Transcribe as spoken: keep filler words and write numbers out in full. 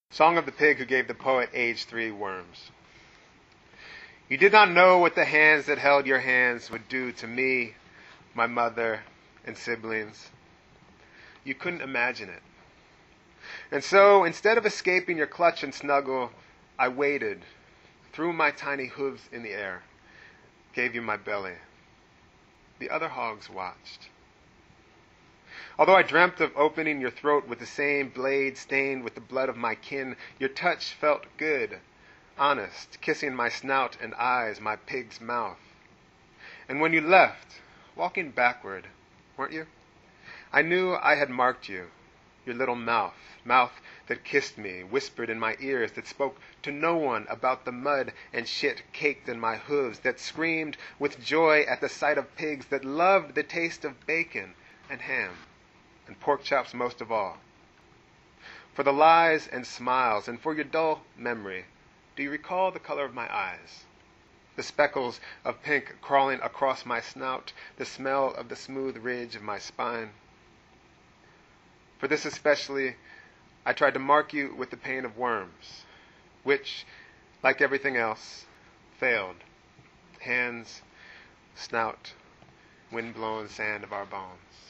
Song of the Pig Who Gave the Poet Age Three Worms. You did not know what the hands that held your hands would do to me, my mother, and siblings. You couldn't imagine it. And so, instead of escaping your clutch and snuggle, I waited, threw my tiny hooves in the air, gave you my belly. The other hogs watched. Although I dreamt of opening your throat with the same blade stained with the blood of my kin, your touch felt good, honest, kissing my snout and eyes, my pig's mouth. And when you left, walking backward, weren't you? I knew I had marked you, your little mouth, mouth that kissed me, whispered in my ears, that spoke to no one about the mud and shit caked in my hooves, that screamed with joy at the sight of pigs, that loved the taste of bacon and ham, and pork chops most of all. For the lies and smiles, and for your dull memory, do you recall the color of my eyes? The speckles of pink crawling across my snout, the smell of the smooth ridge of my spine? For this especially, I tried to mark you with the pain of worms, which, like everything else, failed. Hands, snout, wind-blown sand of our bones.